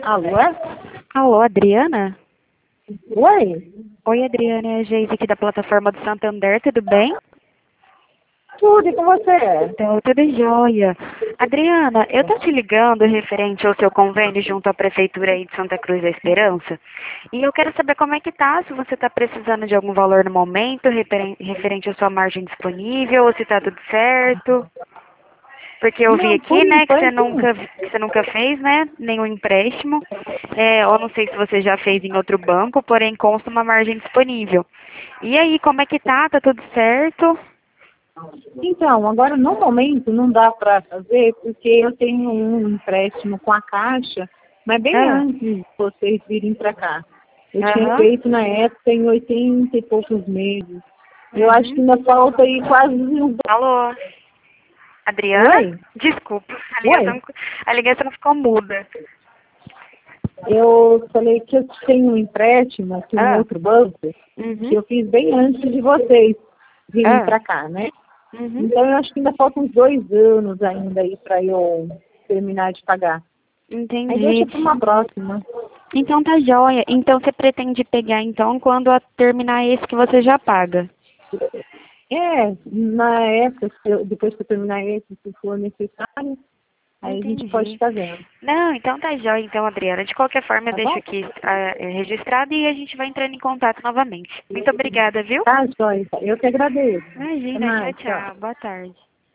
Alô? Alô, Adriana? Oi? Oi, Adriana, é a Geise aqui da plataforma do Santander, tudo bem? Tudo e com você? Então, tudo jóia. Adriana, eu tô te ligando referente ao seu convênio junto à Prefeitura aí de Santa Cruz da Esperança. E eu quero saber como é que tá, se você tá precisando de algum valor no momento, referente à sua margem disponível, ou se tá tudo certo. Porque eu vi Não, por aqui, né, enquanto, que você nunca fez, né, nenhum empréstimo. Eu não sei se você já fez em outro banco, porém consta uma margem disponível. E aí, como é que tá? Tá tudo certo? então, agora no momento não dá para fazer porque eu tenho um empréstimo com a Caixa, mas bem Ah, antes de vocês virem para cá. Eu tinha aham. feito na época em 80 e poucos meses. Eu acho que Uhum. ainda falta aí quase uns... Alô, Adriana? Oi? Desculpa, Oi? a ligação ficou muda. Eu falei que eu tenho um empréstimo aqui em Ah, outro banco que uhum. eu fiz bem antes de vocês virem Ah, para cá, né? uhum. Então eu acho que ainda faltam uns 2 anos ainda aí para eu terminar de pagar. Aí deixa Entendi. para uma próxima. Então tá jóia. Então você pretende pegar então quando terminar esse que você já paga? Na época, depois que eu terminar esse, se for necessário, aí a gente pode Entendi. estar vendo. Não, então tá jóia, então, Adriana. De qualquer forma, eu Tá deixo bom? aqui registrado e a gente vai entrando em contato novamente. Muito obrigada, viu? Tá, Joyce. Eu que agradeço. Até Imagina, tchau, mais. Tchau. tchau. Boa tarde.